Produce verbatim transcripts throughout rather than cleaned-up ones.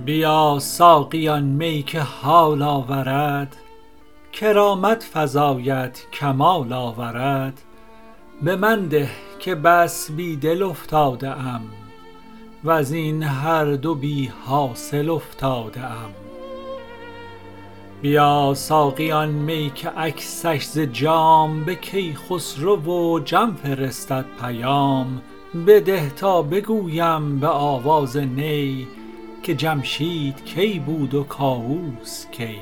بیا ساقیان می که حال آورد، کرامت فزاید کمال آورد. به من ده که بس بی دل افتاده ام، وز این هر دو بی حاصل افتاده ام. بیا ساقیان می که عکسش ز جام، به کیخسرو و جم فرستد پیام. بده تا بگویم به آواز نی، که جمشید کی بود و کاووس کی.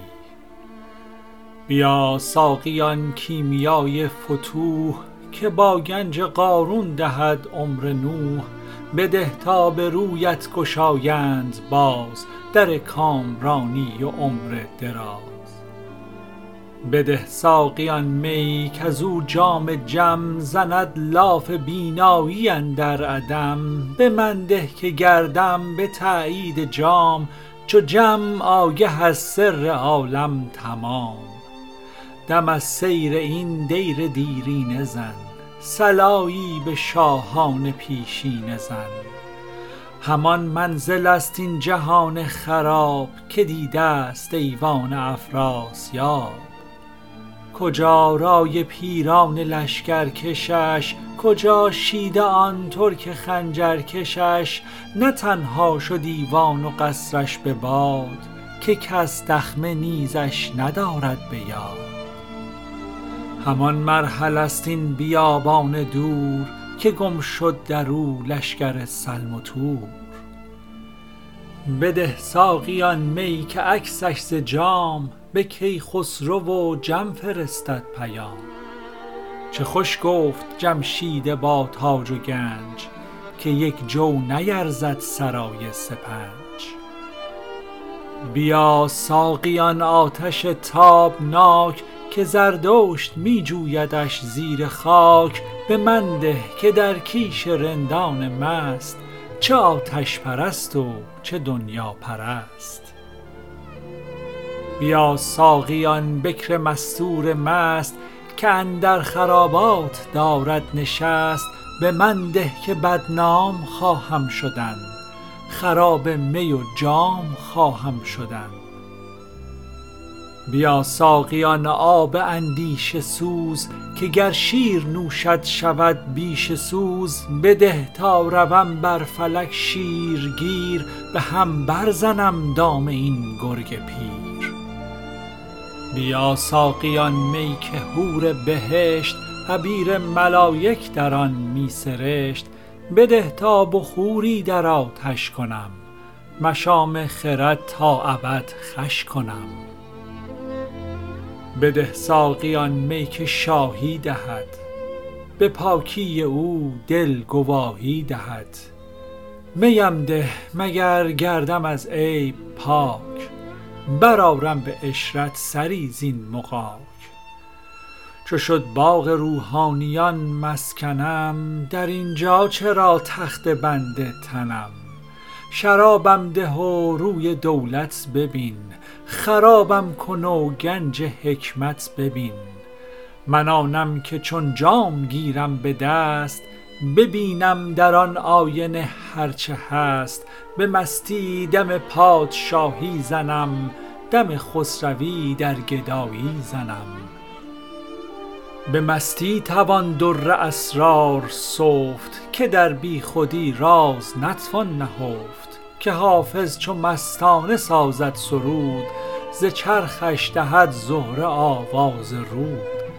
بیا ساقیان کیمیای فتوح، که با گنج قارون دهد عمر نوح. بده تا به رویت گشایند باز، در کامرانی و عمر دراز. بده ساقیان می کزو جام جم، زند لاف بینایی اندر عدم. به من ده که گردم به تأیید جام، چو جم آگه از سر عالم تمام. دم از سیر این دیر دیرینه زن، صلایی به شاهان پیشینه زن. همان منزل است این جهان خراب، که دیده است ایوان افراسیاب. کجا رای پیران لشکر کشش، کجا شید آن ترک خنجر کشش. نه تنها شد ایوان و قصرش به باد، که کس دخمه نیزش ندارد به یاد. همان مرحل است این بیابان دور، که گم شد در او لشکر سلم و تور. بده ساقیان می که عکسش ز جام، به کیخسرو و جم فرستد پیام. چه خوش گفت جمشید با تاج و گنج، که یک جو نیرزد سرای سپنج. بیا ساقیان آتش تابناک، که زردشت می جویدش زیر خاک. به من ده که در کیش رندان مست، چه آتش پرست و چه دنیا پرست. بیا ساقیان بکر مستور مست، که اندر خرابات دارد نشست. به من ده که بدنام خواهم شدن، خراب می و جام خواهم شدن. بیا ساقیان آب اندیشه سوز، که گر شیر نوشد شود بیشه سوز. بده تا روم بر فلک شیرگیر، به هم برزنم دام این گرگ پیر. بیا ساقیان می که حور بهشت، عبیر ملایک در آن می سرشت. بده تا بخوری در آتش کنم، مشام خرد تا ابد خوش کنم. بده ساقیان می که شاهی دهد، به پاکی او دل گواهی دهد. میم ده مگر گردم از عیب پاک، برآرم به عشرت سری زین مغاک. چو شد باغ روحانیان مسکنم، در اینجا چرا تخته بند تنم. شرابم ده و روی دولت ببین، خرابم کن و گنج حکمت ببین. من آنم که چون جام گیرم به دست، ببینم در آن آینه هرچه هست. به مستی دم پادشاهی زنم، دم خسروی در گدایی زنم. به مستی توان در اسرار سفت، که در بی خودی راز نتوان نهفت. که حافظ چو مستانه سازد سرود، ز چرخش دهد زهره آواز رود.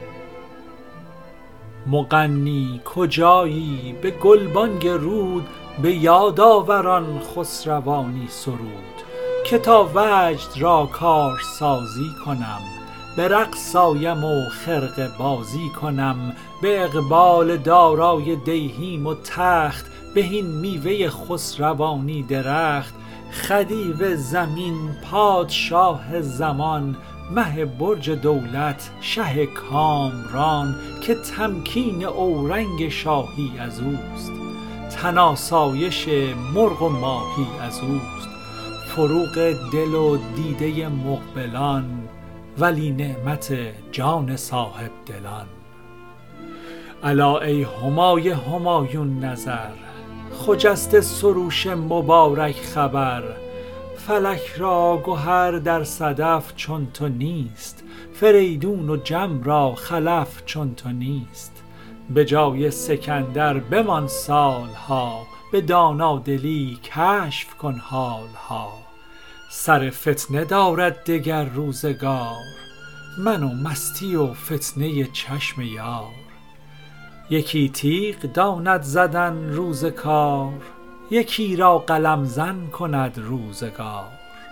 مغنی کجایی به گلبانگ رود، به یاد آور آن خسروانی سرود. که تا وجد را کار سازی کنم، به رقص آیم و خرقه بازی کنم. به اقبال دارای دیهیم و تخت، بهین میوه خسروانی درخت. خدیو زمین پادشاه زمان، مه برج دولت شه کامران. که تمکین اورنگ شاهی از اوست، تن آسایش مرغ و ماهی از اوست. فروغ دل و دیده مقبلان، ولی نعمت جان صاحب دلان. الا ای همای همایون نظر، خجسته سروش مبارک خبر. فلک را گهر در صدف چون تو نیست، فریدون و جم را خلف چون تو نیست. به جای سکندر بمان سالها، به دانادلی کشف کن حالها. سر فتنه دارد دگر روزگار، من و مستی و فتنه چشم یار. یکی تیغ داند زدن روز کار، یکی را قلم زن کند روزگار.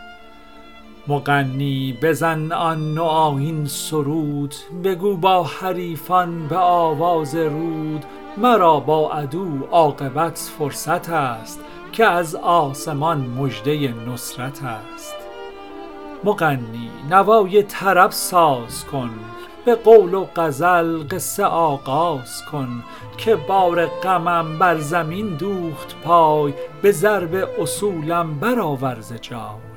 مغنی بزن آن نوآیین سرود، بگو با حریفان به آواز رود. مرا با عدو عاقبت فرصت است، که از آسمان مژده نصرت است. مغنی نوای طرب ساز کن، به قول و غزل قصه آغاز کن. که بار غمم بر زمین دوخت پای، به ضرب اصولم برآور ز جای.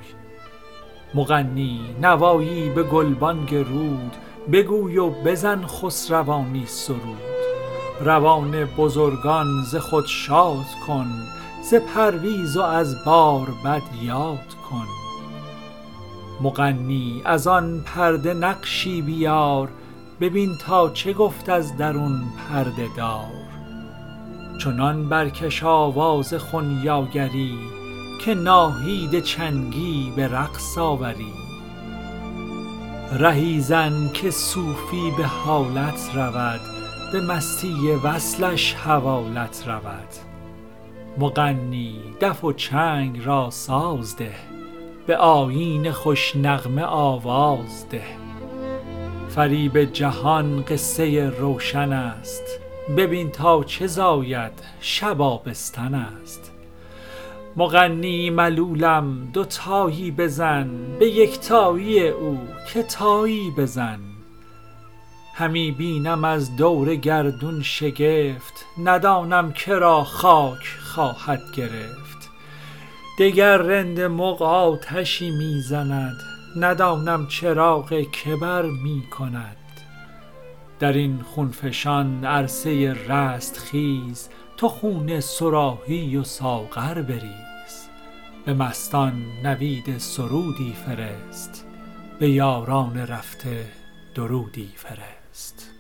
مغنی نوایی به گلبانگ رود، بگوی و بزن خسروانی سرود. روان بزرگان ز خود شاد کن، ز پرویز و از باربد یاد کن. مغنی از آن پرده نقشی بیار، ببین تا چه گفت از درون پرده دار. چنان برکش آواز خنیاگری، که ناهید چنگی به رقص آوری. رهی زن که صوفی به حالت رود، به مستی وصلش حوالت رود. مغنی دف و چنگ را ساز ده، به آیین خوش نغمه آواز ده. فریب جهان قصه روشن است، ببین تا چه زاید شب آبستن است. مغنی ملولم دو تایی بزن، به یکتایی او که تایی بزن. همی بینم از دور گردون شگفت، ندانم که را خاک خواهد گرفت. دگر رند مغ آتشی می زند، ندانم چراغ که بر می کند. در این خونفشان عرصه رستخیز، تو خون صراحی و ساغر بریز. به مستان نوید سرودی فرست، به یاران رفته درودی فرست.